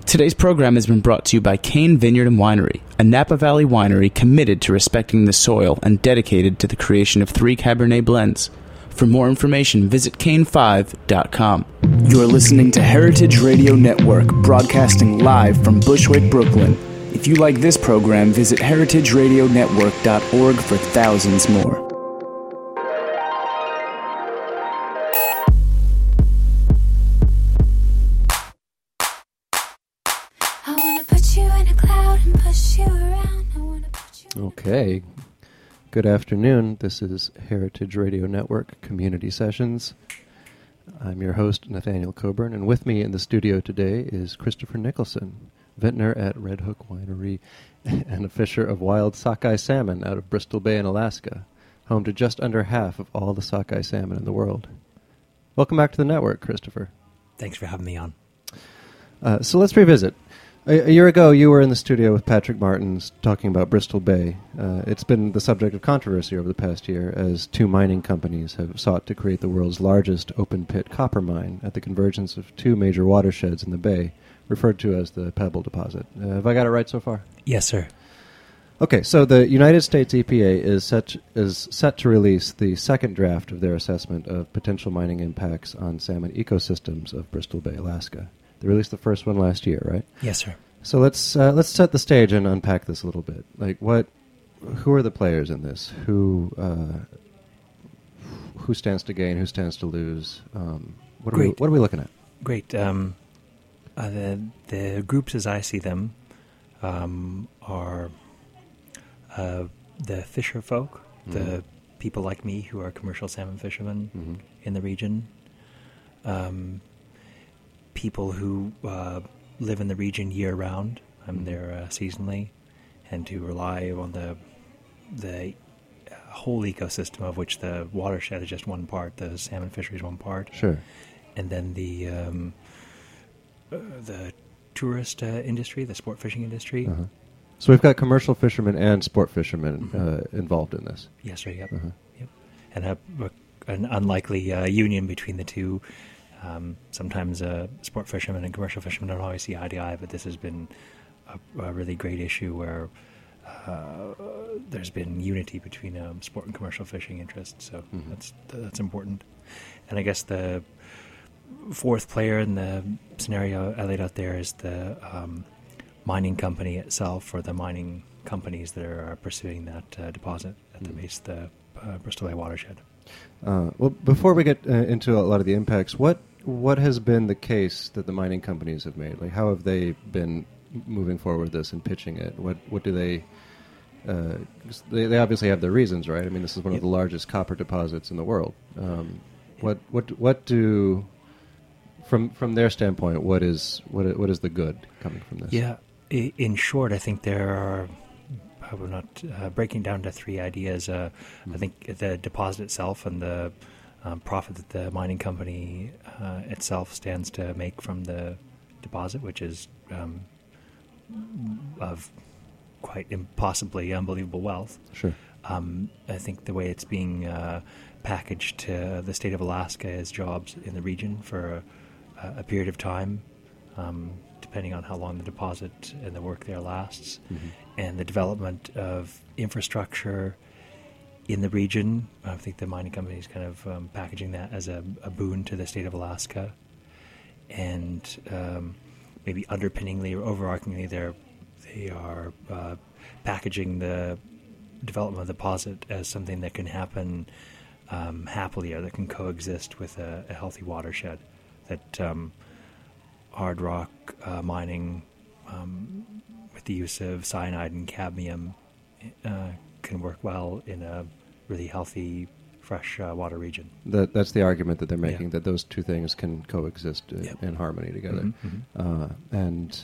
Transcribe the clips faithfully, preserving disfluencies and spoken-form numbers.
Today's program has been brought to you by Kane Vineyard and Winery, a Napa Valley winery committed to respecting the soil and dedicated to the creation of three Cabernet blends. For more information, visit cane five dot com. You're listening to Heritage Radio Network, broadcasting live from Bushwick, Brooklyn. If you like this program, visit heritage radio network dot org for thousands more. Okay. Good afternoon. This is Heritage Radio Network Community Sessions. I'm your host, Nathaniel Coburn, and with me in the studio today is Christopher Nicholson, vintner at Red Hook Winery and a fisher of wild sockeye salmon out of Bristol Bay in Alaska, home to just under half of all the sockeye salmon in the world. Welcome back to the network, Christopher. Thanks for having me on. Uh, so let's revisit. A, a year ago, you were in the studio with Patrick Martins talking about Bristol Bay. Uh, it's been the subject of controversy over the past year as two mining companies have sought to create the world's largest open-pit copper mine at the convergence of two major watersheds in the bay, referred to as the Pebble Deposit. Uh, have I got it right so far? Yes, sir. Okay, so the United States E P A is set, is set to release the second draft of their assessment of potential mining impacts on salmon ecosystems of Bristol Bay, Alaska. They released the first one last year, right? Yes, sir. So let's uh, let's set the stage and unpack this a little bit. Like, what, who are the players in this? Who uh, who stands to gain? Who stands to lose? Um, what are we what are we looking at? Great. Um, uh, the the groups, as I see them, um, are uh, the fisher folk, mm-hmm. the people like me who are commercial salmon fishermen mm-hmm. in the region. Um, people who uh, live in the region year-round, I'm um, there uh, seasonally, and who rely on the the uh, whole ecosystem of which the watershed is just one part, the salmon fishery is one part. Sure. And then the um, uh, the tourist uh, industry, the sport fishing industry. Uh-huh. So we've got commercial fishermen and sport fishermen mm-hmm. uh, involved in this. Yes, sir, yep. Uh-huh. yep. And a, a, an unlikely uh, union between the two. Um, sometimes uh, sport fishermen and commercial fishermen don't always see eye to eye, but this has been a, a really great issue where uh, there's been unity between um, sport and commercial fishing interests, so mm-hmm. that's that's important. And I guess the fourth player in the scenario I laid out there is the um, mining company itself, or the mining companies that are pursuing that uh, deposit at mm-hmm. the base of the uh, Bristol Bay watershed. Uh, well, before we get uh, into a lot of the impacts, what what has been the case that the mining companies have made? Like, how have they been moving forward with this and pitching it? What what do they? Uh, they they obviously have their reasons, right? I mean, this is one yep. of the largest copper deposits in the world. Um, what what what do from from their standpoint? What is what what is the good coming from this? Yeah, in short, I think there are. We're not uh, breaking down to three ideas. Uh, mm-hmm. I think the deposit itself and the um, profit that the mining company uh, itself stands to make from the deposit, which is um, of quite impossibly unbelievable wealth. Sure. Um, I think the way it's being uh, packaged to the state of Alaska is jobs in the region for a, a period of time. Um, depending on how long the deposit and the work there lasts, mm-hmm. and the development of infrastructure in the region. I think the mining company is kind of um, packaging that as a, a boon to the state of Alaska, and um, maybe underpinningly or overarchingly, they're, they are uh, packaging the development of the deposit as something that can happen um, happily, or that can coexist with a, a healthy watershed. That um, hard rock uh, mining um, with the use of cyanide and cadmium uh, can work well in a really healthy, fresh uh, water region. That, that's the argument that they're making, yeah. that those two things can coexist uh, yep. in harmony together. Mm-hmm, mm-hmm. Uh, and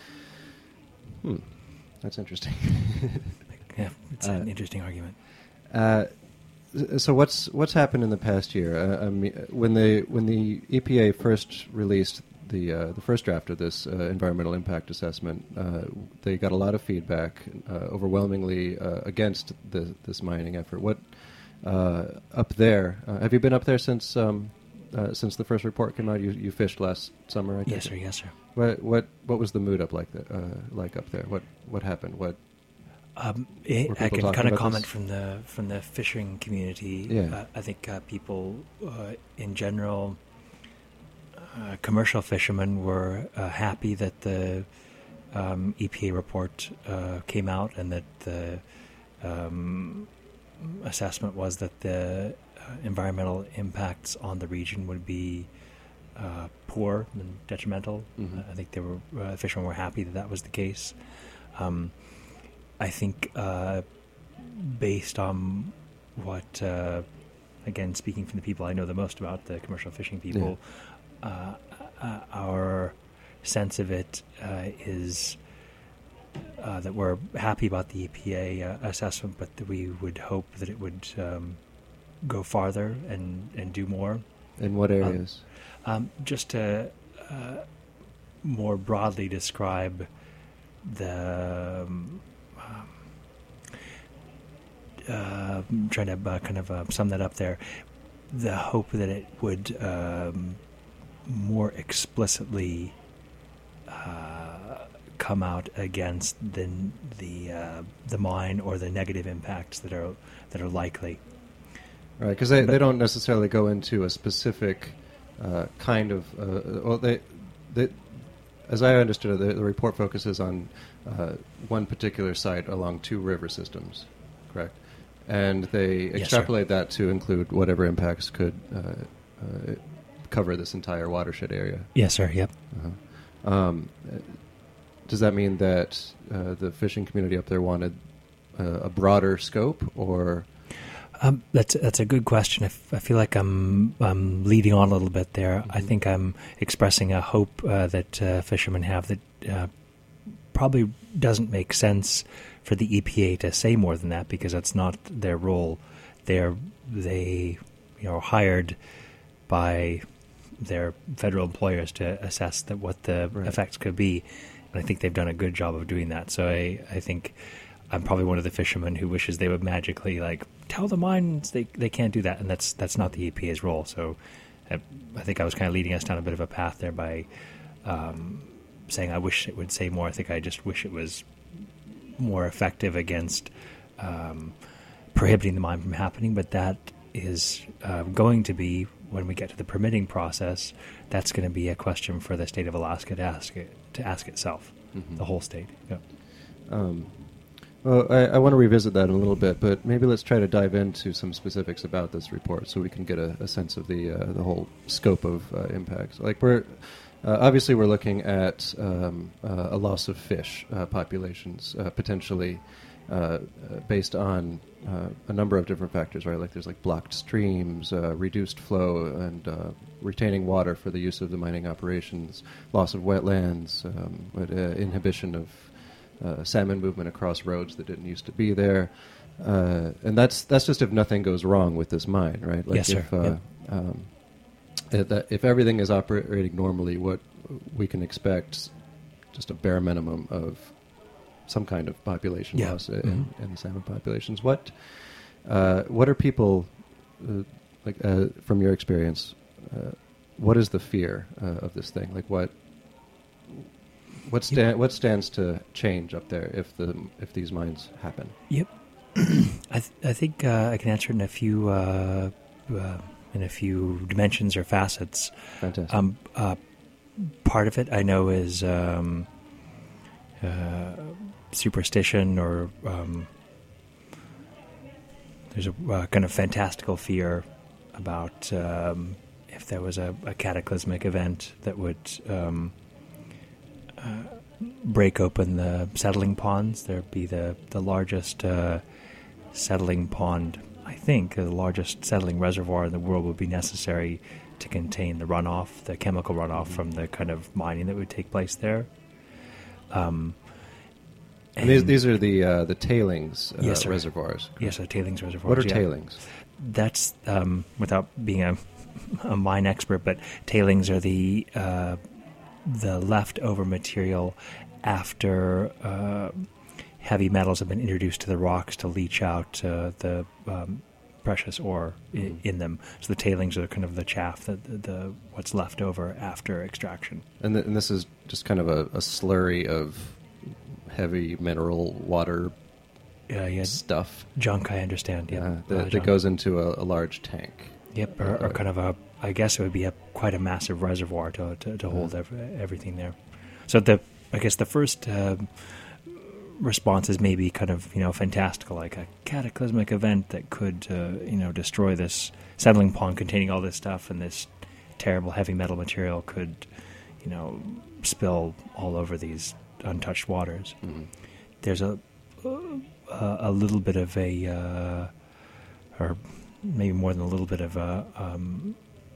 hmm, that's interesting. yeah, it's uh, an interesting argument. Uh, So what's what's happened in the past year? Uh, I mean, when they when the E P A first released the uh, the first draft of this uh, environmental impact assessment, uh, they got a lot of feedback, uh, overwhelmingly uh, against the, this mining effort. What uh, up there? Uh, have you been up there since um, uh, since the first report came out? You you fished last summer, I Yes, think. sir. Yes, sir. What what what was the mood up like the, uh, like up there? What what happened? What Um, it, Were I people can talking kind of about comment this? from the from the fishing community. Yeah. Uh, I think uh, people uh, in general, uh, commercial fishermen were uh, happy that the um, E P A report uh, came out and that the um, assessment was that the uh, environmental impacts on the region would be uh, poor and detrimental. Mhm. Uh, I think they were uh, fishermen were happy that that was the case. Um, I think, uh, based on what, uh, again, speaking from the people I know the most about, the commercial fishing people, uh, uh, our sense of it uh, is uh, that we're happy about the E P A uh, assessment, but that we would hope that it would um, go farther and, and do more. in what areas? Um, just to uh, more broadly describe the... Um, Uh, I'm trying to uh, kind of uh, sum that up there. The hope that it would um, more explicitly uh, come out against the the uh, the mine or the negative impacts that are that are likely. Right, because they, but- they don't necessarily go into a specific uh, kind of. Uh, well, they, they, as I understood it, the, the report focuses on uh, one particular site along two river systems, correct? And they Yes, extrapolate that to include whatever impacts could uh, uh, cover this entire watershed area. Yes, sir. Yep. Uh-huh. Um, uh, does that mean that uh, the fishing community up there wanted uh, a broader scope, or? Um, that's that's a good question. I, f- I feel like I'm I'm leading on a little bit there. I Mhm. think I'm expressing a hope uh, that uh, fishermen have that uh, probably doesn't make sense for the E P A to say more than that, because that's not their role. They're they you know hired by their federal employers to assess that what the Right. effects could be, and I think they've done a good job of doing that. So I I think I'm probably one of the fishermen who wishes they would magically like tell the mines they they can't do that, and that's that's not the E P A's role. So I, I think I was kind of leading us down a bit of a path there by um, saying I wish it would say more. I think I just wish it was more effective against um, prohibiting the mine from happening, but that is uh, going to be, when we get to the permitting process, that's going to be a question for the state of Alaska to ask it, to ask itself, Mhm. the whole state. Yeah. Um, well, I, I want to revisit that in a little bit, but maybe let's try to dive into some specifics about this report so we can get a, a sense of the uh, the whole scope of uh, impacts. Like we're uh, obviously we're looking at um, uh, a loss of fish uh, populations uh, potentially uh, uh, based on uh, a number of different factors, right? Like there's like blocked streams, uh, reduced flow, and uh, retaining water for the use of the mining operations, loss of wetlands, um, but, uh, inhibition of uh, salmon movement across roads that didn't used to be there, uh, and that's that's just if nothing goes wrong with this mine, right? Like Yes, sir. if, uh, Yep. um, if, that, if everything is operating normally, what we can expect just a bare minimum of some kind of population Yeah. loss in, Mhm. in the salmon populations. What uh, what are people uh, like uh, from your experience? Uh, what is the fear uh, of this thing? Like what what sta- what stands to change up there if the if these mines happen? Yep. I th- I think uh, I can answer it in a few uh, uh, in a few dimensions or facets. Fantastic. Um, uh, part of it I know is um, uh, superstition, or um, there's a uh, kind of fantastical fear about um, if there was a, a cataclysmic event that would um, uh, break open the settling ponds. There'd be the the largest uh, settling pond, I think, the largest settling reservoir in the world would be necessary to contain the runoff, the chemical runoff from the kind of mining that would take place there. Um, and these, these are the uh, the tailings uh, Yes, sir. reservoirs. yes, the tailings reservoirs. What are yeah. tailings? That's um, without being a, a mine expert, but tailings are the uh, the leftover material after uh, heavy metals have been introduced to the rocks to leach out uh, the um, precious ore I- Mhm. in them. So the tailings are kind of the chaff, the, the, the what's left over after extraction. And, th- and this is just kind of a, a slurry of heavy mineral water Uh, yeah, stuff junk, I understand. Yeah, uh, uh, that, that junk. goes into a, a large tank. Yep, or, or kind of a, I guess it would be a quite a massive reservoir to to, to hold ev- everything there. So the, I guess the first uh, response is maybe kind of, you know, fantastical, like a cataclysmic event that could, uh, you know, destroy this settling pond containing all this stuff, and this terrible heavy metal material could, you know, spill all over these untouched waters. Mm-hmm. There's a a, a little bit of a, uh, or maybe more than a little bit of a um,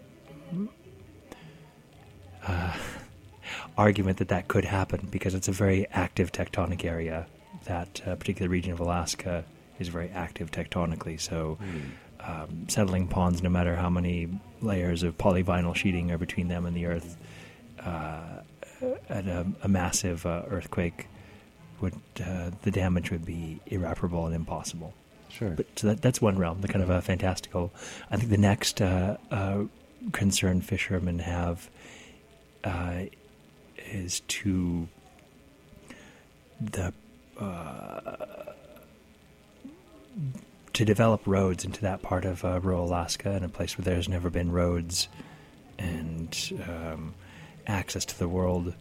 uh, argument that that could happen, because it's a very active tectonic area. That uh, particular region of Alaska is very active tectonically. So Mm. um, settling ponds, no matter how many layers of polyvinyl sheeting are between them and the earth, uh, at a, a massive uh, earthquake, would uh, the damage would be irreparable and impossible. Sure. But so that, that's one realm, the kind of a fantastical. I think the next uh, uh, concern fishermen have uh, is to the uh, to develop roads into that part of uh, rural Alaska, in a place where there's never been roads and um, access to the world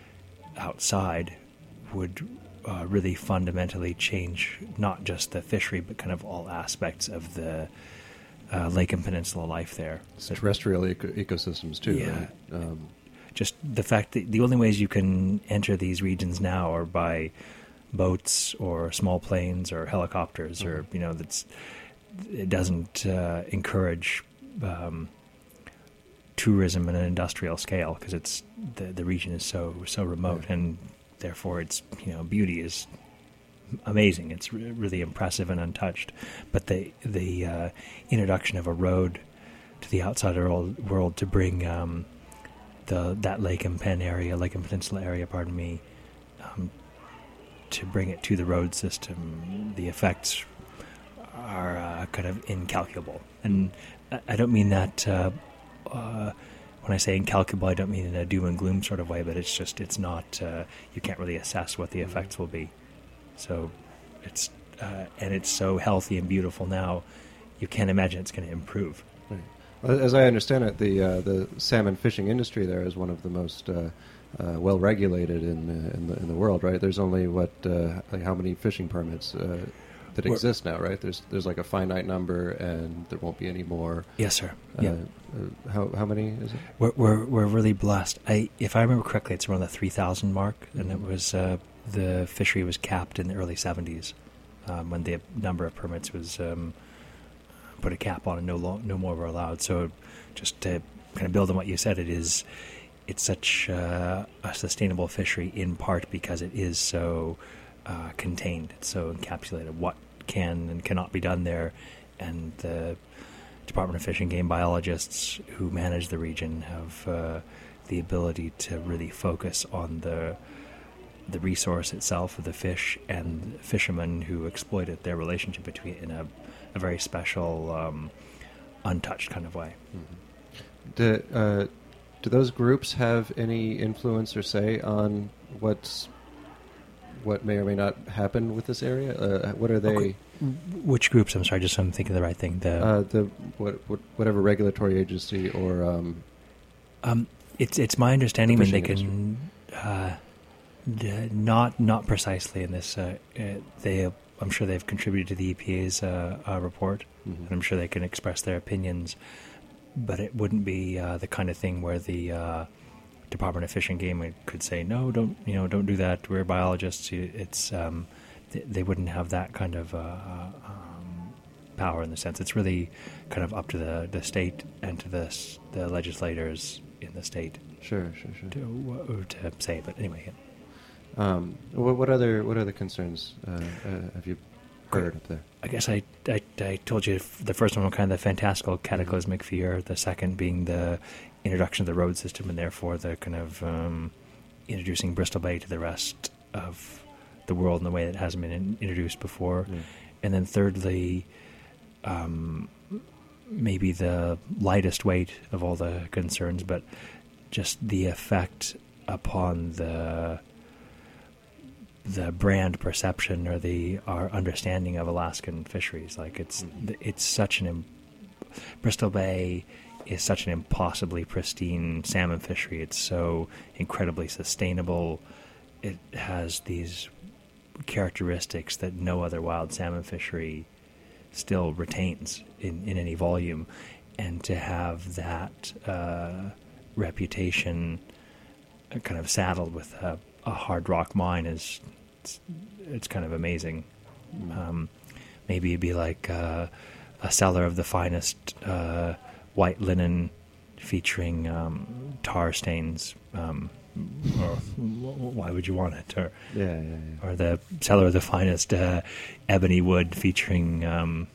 outside would uh, really fundamentally change not just the fishery, but kind of all aspects of the uh, lake and peninsula life there. It's terrestrial eco- ecosystems too. Yeah. Right? Um, Just the fact that the only ways you can enter these regions now are by boats or small planes or helicopters, mm-hmm. or, you know, that's, it doesn't uh, encourage um, tourism in an industrial scale, because it's the the region is so so remote, yeah. and therefore its, you know, beauty is amazing. It's re- really impressive and untouched. But the the uh, introduction of a road to the outside world, world to bring um, the that Lake and Penn area, Lake and Peninsula area, pardon me, um, to bring it to the road system, the effects are uh, kind of incalculable. And I, I don't mean that. Uh, uh, when I say incalculable, I don't mean in a doom and gloom sort of way, but it's just it's not. Uh, you can't really assess what the effects will be. So it's uh, and it's so healthy and beautiful now. You can't imagine it's going to improve. Right. Well, as I understand it, the uh, the salmon fishing industry there is one of the most uh, uh, well regulated in uh, in the in the world. Right? There's only what uh, like how many fishing permits uh, that We're, exist now? Right? There's there's like a finite number, and there won't be any more. Yes, sir. Uh, yeah. uh, how how many is it? We're we're, we're really blessed. I if I remember correctly, it's around the three thousand mark, mm-hmm. and it was uh, the fishery was capped in the early seventies, um, when the number of permits was. Um, put a cap on, and no lo- no more were allowed. So just to kind of build on what you said, it is it's such uh, a sustainable fishery in part because it is so uh, contained, it's so encapsulated. What can and cannot be done there, and the Department of Fish and Game biologists who manage the region have uh, the ability to really focus on the the resource itself of the fish and fishermen who exploit it, their relationship between in a a very special, um, untouched kind of way. Mm-hmm. Do, uh, do those groups have any influence or say on what's what may or may not happen with this area? Uh, what are they? Okay. Which groups? I'm sorry, just so I'm thinking of the right thing. The uh, the what, what whatever regulatory agency or um, um, it's it's my understanding the that they fishing can uh, d- not not precisely in this. Uh, uh, they. I'm sure they've contributed to the E P A's uh, uh, report, mm-hmm. and I'm sure they can express their opinions, but it wouldn't be uh, the kind of thing where the uh, Department of Fish and Game could say, no, don't you know, don't do that. We're biologists. It's um, they, they wouldn't have that kind of uh, um, power in the sense. It's really kind of up to the, the state and to the the legislators in the state. Sure, sure, sure. To, to say, but anyway. Yeah. Um, what, what other what other concerns uh, uh, have you heard up there? I guess I, I, I told you the first one was kind of the fantastical cataclysmic fear. The second being the introduction of the road system, and therefore the kind of um, introducing Bristol Bay to the rest of the world in a way that hasn't been in, introduced before. Yeah. And then thirdly, um, maybe the lightest weight of all the concerns, but just the effect upon the the brand perception or the our understanding of Alaskan fisheries. Like it's mm-hmm. it's such an im- Bristol Bay is such an impossibly pristine salmon fishery. It's so incredibly sustainable. It has these characteristics that no other wild salmon fishery still retains in, in any volume, and to have that uh, reputation kind of saddled with a, a hard rock mine is it's, it's kind of amazing. Um, maybe it'd be like uh, a cellar of the finest uh, white linen featuring um, tar stains. Um, or why would you want it? Or yeah, yeah, yeah. Or the cellar of the finest uh, ebony wood featuring um,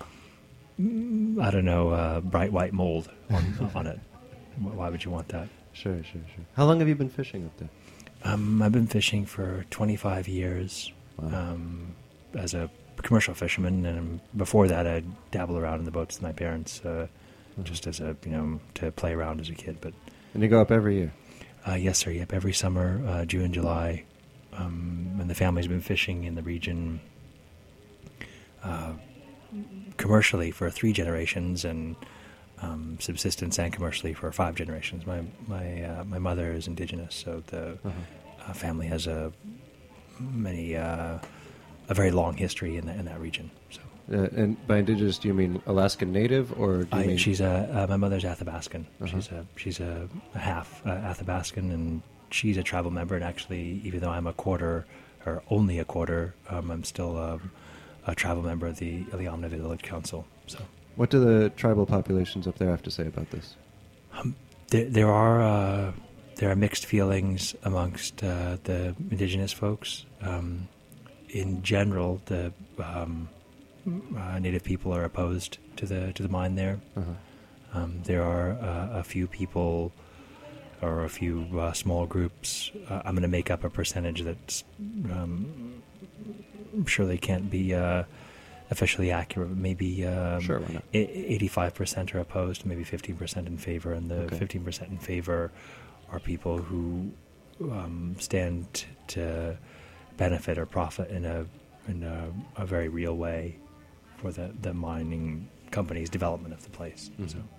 I don't know uh, bright white mold on, on it. Why would you want that? Sure, sure, sure. How long have you been fishing up there? Um, I've been fishing for twenty-five years. Wow. um, as a commercial fisherman, and before that, I'd dabble around in the boats with my parents, uh, mm-hmm. just as a you know to play around as a kid. But and you go up every year. Uh, yes, sir. Yep, every summer, uh, June, July, um, and the family's been fishing in the region uh, commercially for three generations, and um, subsistence and commercially for five generations. My my uh, my mother is Indigenous, so the uh-huh. uh, family has a many uh, a very long history in, the, in that region. So. Uh, and by Indigenous, do you mean Alaskan Native, or do you I, mean... She's a uh, my mother's Athabascan. Uh-huh. She's a she's a, a half uh, Athabascan, and she's a tribal member. And actually, even though I'm a quarter, or only a quarter, um, I'm still a, a tribal member of the Iliamna Village Council. So, what do the tribal populations up there have to say about this? Um, there, there are uh, there are mixed feelings amongst uh, the Indigenous folks. Um, in general, the um, Uh, Native people are opposed to the to the mine there. Uh-huh. Um, there are uh, a few people, or a few uh, small groups. Uh, I'm going to make up a percentage that's um, surely can't be uh, officially accurate. Maybe um, sure, why not? eighty-five percent are opposed, maybe fifteen percent in favor, and the okay. fifteen percent in favor are people who um, stand t- to benefit or profit in a in a, a very real way for the, the mining company's development of the place. Mm-hmm. So,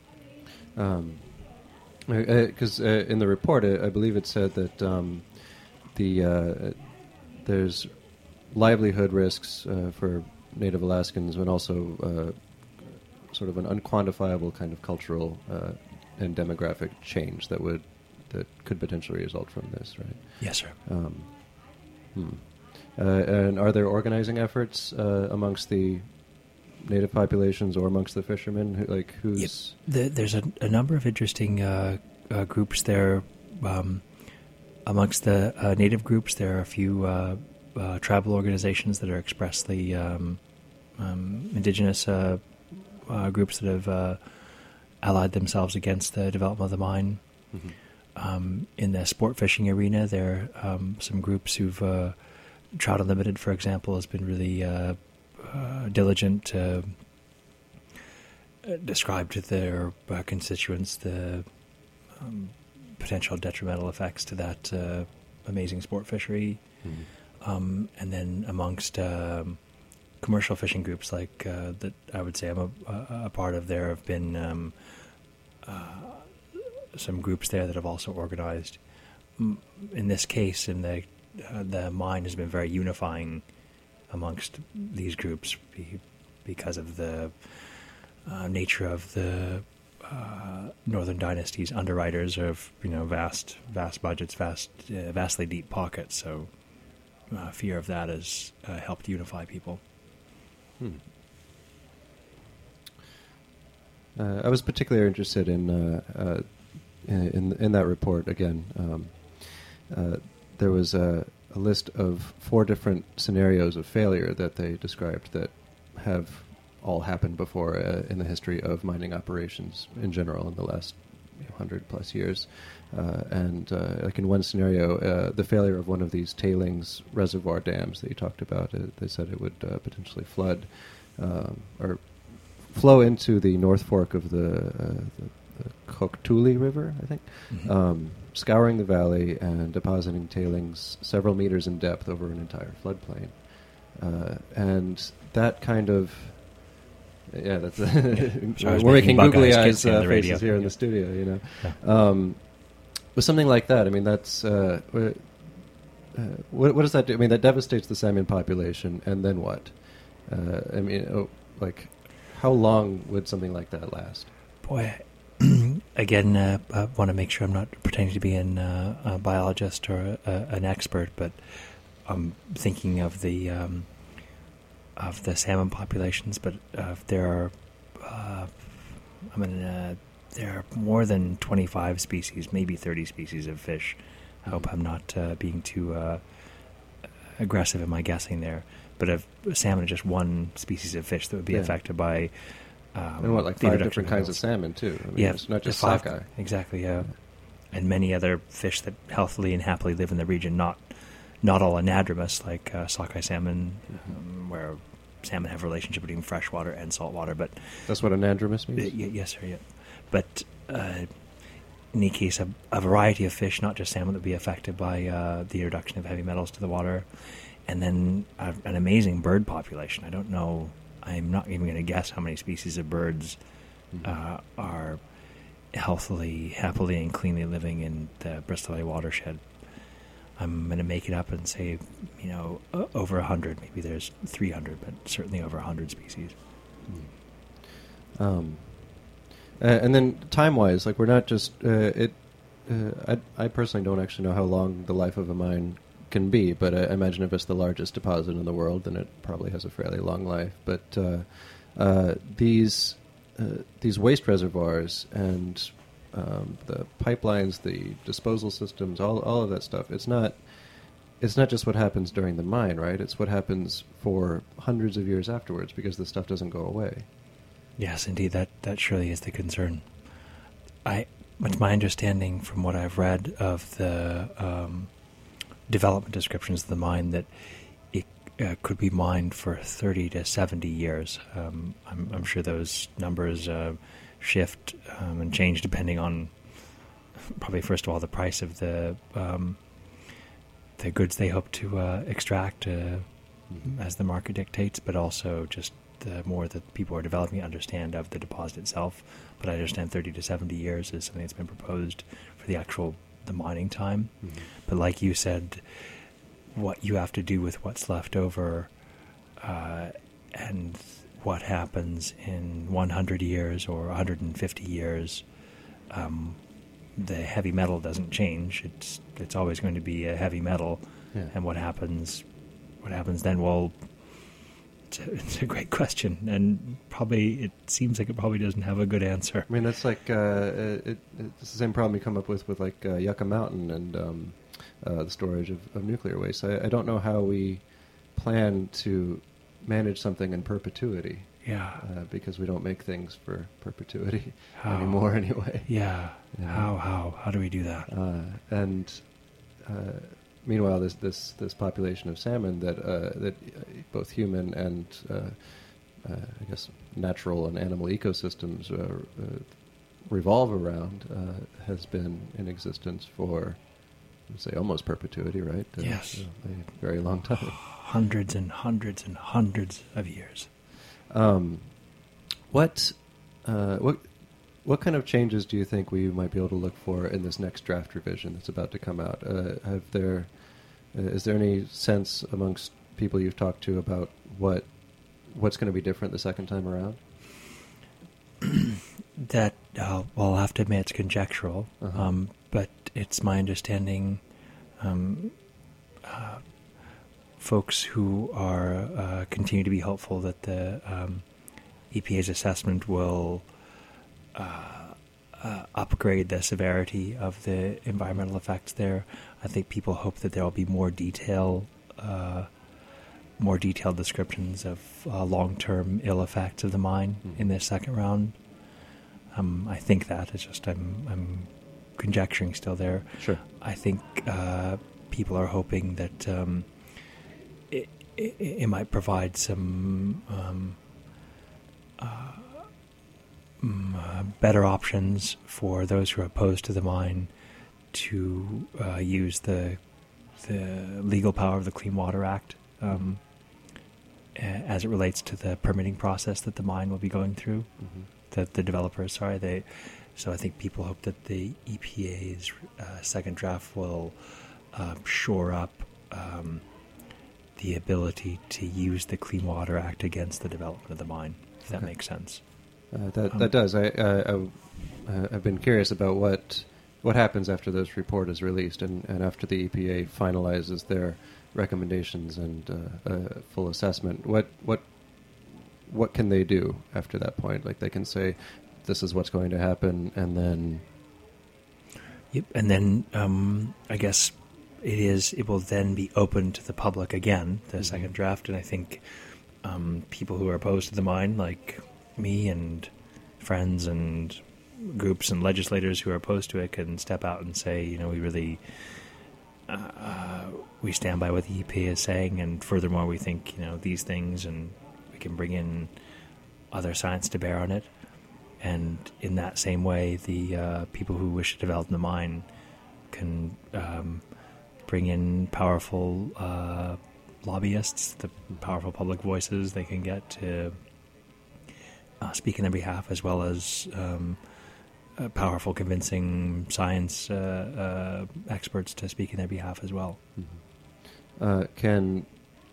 because um, uh, uh, in the report, I, I believe it said that um, the uh, there's livelihood risks uh, for Native Alaskans, and also uh, sort of an unquantifiable kind of cultural uh, and demographic change that would that could potentially result from this, right? Yes, sir. Um, hmm. Uh, and are there organizing efforts uh, amongst the Native populations or amongst the fishermen? Who, like who's yep. the, there's a, a number of interesting uh, uh, groups there. Um, amongst the uh, Native groups, there are a few uh, uh, tribal organizations that are expressly um, um, Indigenous uh, uh, groups that have uh, allied themselves against the development of the mine. Mm-hmm. Um, in the sport fishing arena, there are um, some groups who've uh, Trout Unlimited, for example, has been really uh, uh, diligent to uh, describe to their uh, constituents the um, potential detrimental effects to that uh, amazing sport fishery. Mm-hmm. Um, and then amongst um, commercial fishing groups like uh, that I would say I'm a, a, a part of, there have been um, uh, some groups there that have also organized. In this case, in the Uh, the mine has been very unifying amongst these groups be, because of the uh, nature of the uh, Northern Dynasty's underwriters of you know vast vast budgets, vast uh, vastly deep pockets. So uh, fear of that has uh, helped unify people. Hmm. Uh, I was particularly interested in uh, uh, in in that report again. Um, uh, There was a, a list of four different scenarios of failure that they described that have all happened before uh, in the history of mining operations in general in the last you know, hundred plus years. Uh, and uh, like in one scenario, uh, the failure of one of these tailings reservoir dams that you talked about, uh, they said it would uh, potentially flood um, or flow into the North Fork of the, uh, the, the Koktuli River, I think, Mm-hmm. um, scouring the valley and depositing tailings several meters in depth over an entire floodplain. Uh, and that kind of... Yeah, that's... Yeah. So we're making making bug googly eyes, eyes kids uh, in the radio. faces here in Yeah. the studio, you know. Yeah. Um, with something like that, I mean, that's... Uh, uh, what, what does that do? I mean, that devastates the salmon population, and then what? Uh, I mean, oh, like, how long would something like that last? Boy, again, uh, I want to make sure I'm not pretending to be an, uh, a biologist or a, a, an expert, but I'm thinking of the um, of the salmon populations. But uh, there are, uh, I mean, uh, there are more than twenty-five species, maybe thirty species of fish. I hope I'm not uh, being too uh, aggressive in my guessing there. But of salmon is just one species of fish that would be Yeah. affected by. Um, And what, like the five reduction different kinds of males. salmon, too? I mean, Yeah, it's not just five- sockeye. Exactly, yeah. And many other fish that healthily and happily live in the region, not not all anadromous, like uh, sockeye salmon, um, where salmon have a relationship between freshwater and saltwater. But That's what anadromous uh, means? y- yes, sir, yeah. But uh, in any case, a, a variety of fish, not just salmon, that would be affected by uh, the introduction of heavy metals to the water. And then uh, an amazing bird population. I don't know, I'm not even going to guess how many species of birds uh, are healthily, happily, and cleanly living in the Bristol Valley watershed. I'm going to make it up and say, you know, uh, over a hundred. Maybe there's three hundred, but certainly over a hundred species. Um, uh, and then time-wise, like, we're not just... Uh, it. Uh, I, I personally don't actually know how long the life of a mine can be, but I imagine if it's the largest deposit in the world, then it probably has a fairly long life. But uh, uh, these uh, these waste reservoirs and um, the pipelines, the disposal systems, all all of that stuff, it's not it's not just what happens during the mine, right? It's what happens for hundreds of years afterwards, because the stuff doesn't go away. Yes, indeed, that, that surely is the concern. I, it's my understanding from what I've read of the um, development descriptions of the mine that it uh, could be mined for thirty to seventy years. Um, I'm, I'm sure those numbers uh, shift um, and change depending on, probably first of all, the price of the um, the goods they hope to uh, extract uh, as the market dictates, but also just the more that people are developing understand of the deposit itself. But I understand thirty to seventy years is something that's been proposed for the actual the mining time. Mm-hmm. But like you said, what you have to do with what's left over uh, and what happens in one hundred years or one hundred fifty years, um, the heavy metal doesn't change. It's it's always going to be a heavy metal. Yeah. And what happens what happens then? Well, it's a, it's a great question, and probably it seems like it probably doesn't have a good answer. I mean, that's like uh, it, it's the same problem you come up with with like uh, Yucca Mountain and um, uh, the storage of, of nuclear waste. I, I don't know how we plan to manage something in perpetuity. Yeah. Uh, because we don't make things for perpetuity How? anymore, anyway. Yeah. Yeah. How how how do we do that? Uh, and uh, meanwhile, this this this population of salmon that uh, that uh, both human and uh, uh, I guess natural and animal ecosystems uh, uh, revolve around uh, has been in existence for, let's say, almost perpetuity, right? Uh, Yes. uh, a very long time. Hundreds and hundreds and hundreds of years. Um, what uh, what what kind of changes do you think we might be able to look for in this next draft revision that's about to come out? Uh, have there uh, is there any sense amongst people you've talked to about what what's going to be different the second time around? That uh, well, I'll have to admit it's conjectural, Uh-huh. um, but it's my understanding. Um, uh, folks who are uh, continue to be hopeful that the um, E P A's assessment will uh, uh, upgrade the severity of the environmental effects there. I think people hope that there will be more detail, uh, more detailed descriptions of uh, long-term ill effects of the mine Mhm. in this second round. Um, I think that it's just I'm I'm conjecturing still there. Sure. I think uh, people are hoping that um, it, it, it might provide some um, uh, mm, uh, better options for those who are opposed to the mine to uh, use the the legal power of the Clean Water Act um, as it relates to the permitting process that the mine will be going through. Mm-hmm. The, the developers, sorry, they. So I think people hope that the E P A's uh, second draft will uh, shore up um, the ability to use the Clean Water Act against the development of the mine. If that okay. makes sense. Uh, that um, that does. I, I, I I've been curious about what. What happens after this report is released and, and after the E P A finalizes their recommendations and uh, uh, full assessment? What what what can they do after that point? Like they can say, this is what's going to happen, and then... Yep, and then um, I guess it is. It will then be open to the public again, the mm-hmm. second draft, and I think um, people who are opposed to the mine, like me and friends and groups and legislators who are opposed to it, can step out and say, you know, we really uh, we stand by what the E P A is saying, and furthermore, we think, you know, these things, and we can bring in other science to bear on it. And in that same way, the uh, people who wish to develop the mine can um, bring in powerful uh, lobbyists, the powerful public voices they can get to uh, speak on their behalf, as well as um, uh, powerful, convincing science uh, uh, experts to speak in their behalf as well. Mm-hmm. Uh, can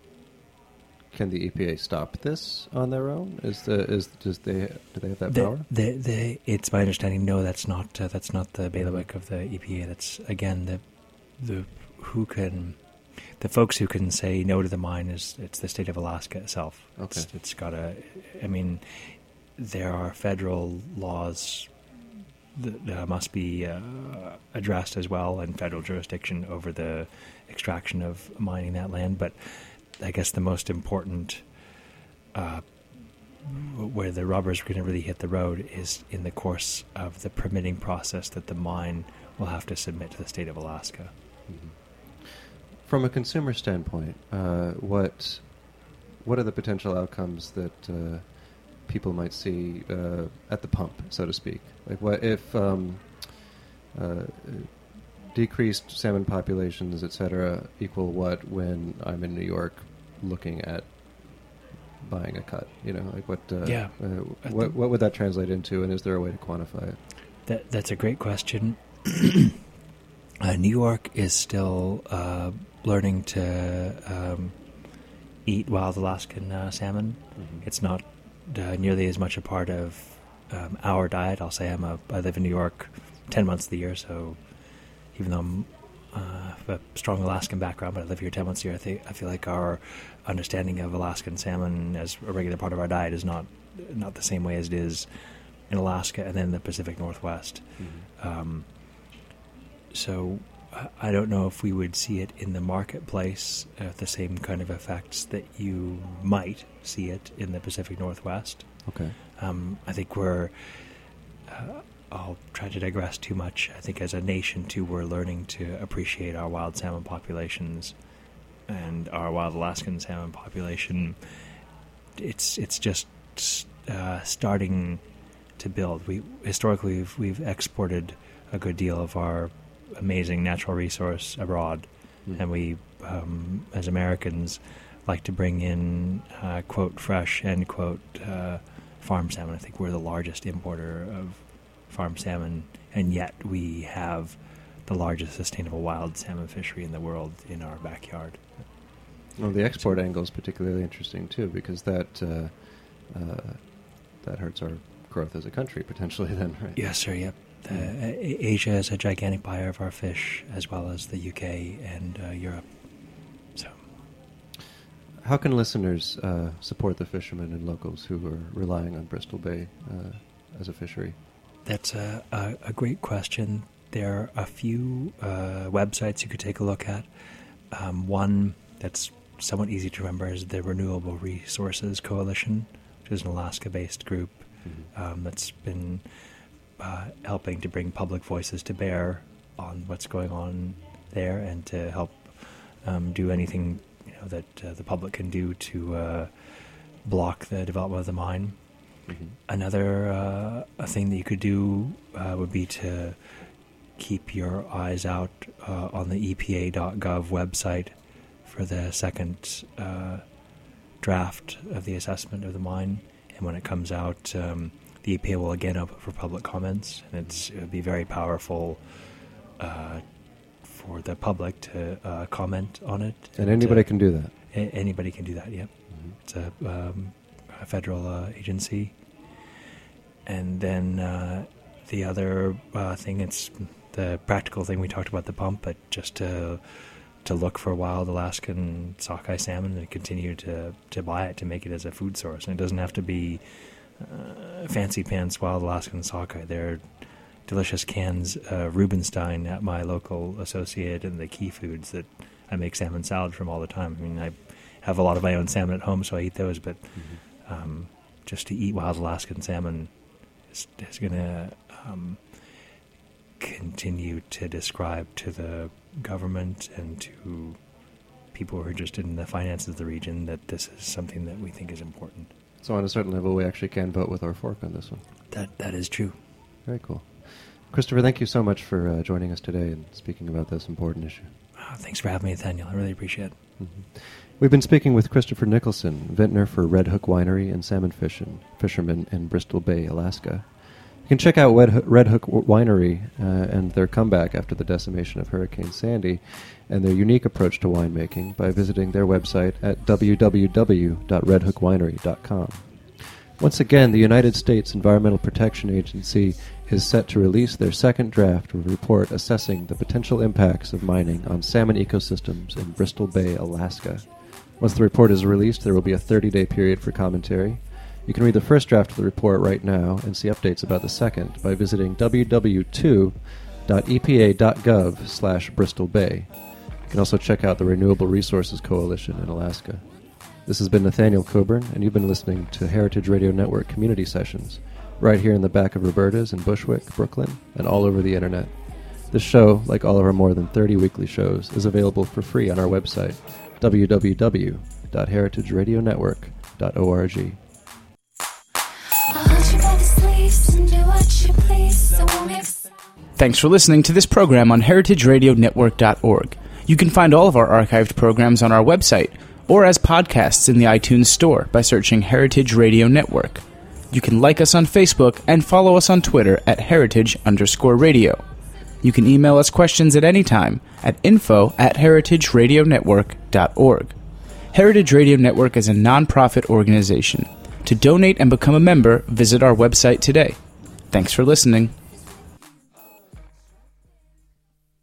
can the E P A stop this on their own? Is the is does they do they have that the, power? The, the, it's my understanding. No, that's not uh, that's not the bailiwick of the E P A. That's again the the who can the folks who can say no to the mine is it's the state of Alaska itself. Okay, it's, it's got a. I mean, there are federal laws that uh, must be uh, addressed as well, and federal jurisdiction over the extraction of mining that land. But I guess the most important, uh, where the rubber's going to really hit the road, is in the course of the permitting process that the mine will have to submit to the state of Alaska. Mm-hmm. From a consumer standpoint, uh, what what are the potential outcomes that uh, people might see uh, at the pump, so to speak? Like, what if um, uh, decreased salmon populations, et cetera, equal what when I'm in New York looking at buying a cut? You know, like what? Uh, yeah. Uh, what what would that translate into, and is there a way to quantify it? That that's a great question. uh, New York is still uh, learning to um, eat wild Alaskan uh, salmon. Mm-hmm. It's not uh, nearly as much a part of um, our diet. I'll say I'm a I live in New York ten months of the year, so even though I'm uh, have a strong Alaskan background, but I live here ten months a year, I think I feel like our understanding of Alaskan salmon as a regular part of our diet is not not the same way as it is in Alaska and then the Pacific Northwest. Mm-hmm. Um, so I don't know if we would see it in the marketplace at the same kind of effects that you might see it in the Pacific Northwest. Okay. Um, I think we're... Uh, I'll try to digress too much. I think as a nation, too, we're learning to appreciate our wild salmon populations and our wild Alaskan salmon population. It's it's just uh, starting to build. We historically we've, we've exported a good deal of our amazing natural resource abroad, mm. and we, um, as Americans, like to bring in uh, quote fresh end quote uh, farm salmon. I think we're the largest importer of farm salmon, and yet we have the largest sustainable wild salmon fishery in the world in our backyard. Well, the export so, angle is particularly interesting too, because that uh, uh, that hurts our growth as a country potentially. Then, right? Yes, sir. Yep. The, uh, Asia is a gigantic buyer of our fish, as well as the U K and uh, Europe. So, how can listeners uh, support the fishermen and locals who are relying on Bristol Bay uh, as a fishery? That's a, a, a great question. There are a few uh, websites you could take a look at. Um, one that's somewhat easy to remember is the Renewable Resources Coalition, which is an Alaska-based group mm-hmm. um, that's been uh, helping to bring public voices to bear on what's going on there, and to help um, do anything you know that uh, the public can do to uh, block the development of the mine. Mm-hmm. Another uh, a thing that you could do uh, would be to keep your eyes out uh, on the E P A dot gov website for the second uh, draft of the assessment of the mine. And when it comes out, um, the E P A will again open for public comments, and it's, it would be very powerful uh, for the public to uh, comment on it. And anybody to, can do that? A- anybody can do that, yep. Mm-hmm. It's a, um, a federal uh, agency. And then uh, the other uh, thing, it's the practical thing we talked about, the pump, but just to to look for wild Alaskan sockeye salmon and continue to, to buy it to make it as a food source. And it doesn't have to be uh, fancy pants wild Alaskan sockeye. They're delicious cans, uh, Rubenstein at my local associate and the Key Foods that I make salmon salad from all the time. I mean, I have a lot of my own salmon at home, so I eat those, but mm-hmm. um, just to eat wild Alaskan salmon is, is going to um, continue to describe to the government and to people who are interested in the finances of the region that this is something that we think is important. So on a certain level, we actually can vote with our fork on this one. That That is true. Very cool. Christopher, thank you so much for uh, joining us today and speaking about this important issue. Oh, thanks for having me, Nathaniel. I really appreciate it. Mm-hmm. We've been speaking with Christopher Nicholson, vintner for Red Hook Winery and salmon fishing, fisherman in Bristol Bay, Alaska. You can check out Red Hook Winery uh, and their comeback after the decimation of Hurricane Sandy and their unique approach to winemaking by visiting their website at w w w dot red hook winery dot com. Once again, the United States Environmental Protection Agency is set to release their second draft of a report assessing the potential impacts of mining on salmon ecosystems in Bristol Bay, Alaska. Once the report is released, there will be a thirty-day period for commentary. You can read the first draft of the report right now and see updates about the second by visiting w w w dot two dot e p a dot gov slash Bristol Bay. You can also check out the Renewable Resources Coalition in Alaska. This has been Nathaniel Coburn, and you've been listening to Heritage Radio Network Community Sessions, right here in the back of Roberta's in Bushwick, Brooklyn, and all over the internet. This show, like all of our more than thirty weekly shows, is available for free on our website, w w w dot heritage radio network dot org. Thanks for listening to this program on heritage radio network dot org. You can find all of our archived programs on our website or as podcasts in the iTunes Store by searching Heritage Radio Network. You can like us on Facebook and follow us on Twitter at heritage underscore radio. You can email us questions at any time at info at heritage radio network dot org. Heritage Radio Network is a non-profit organization. To donate and become a member, visit our website today. Thanks for listening.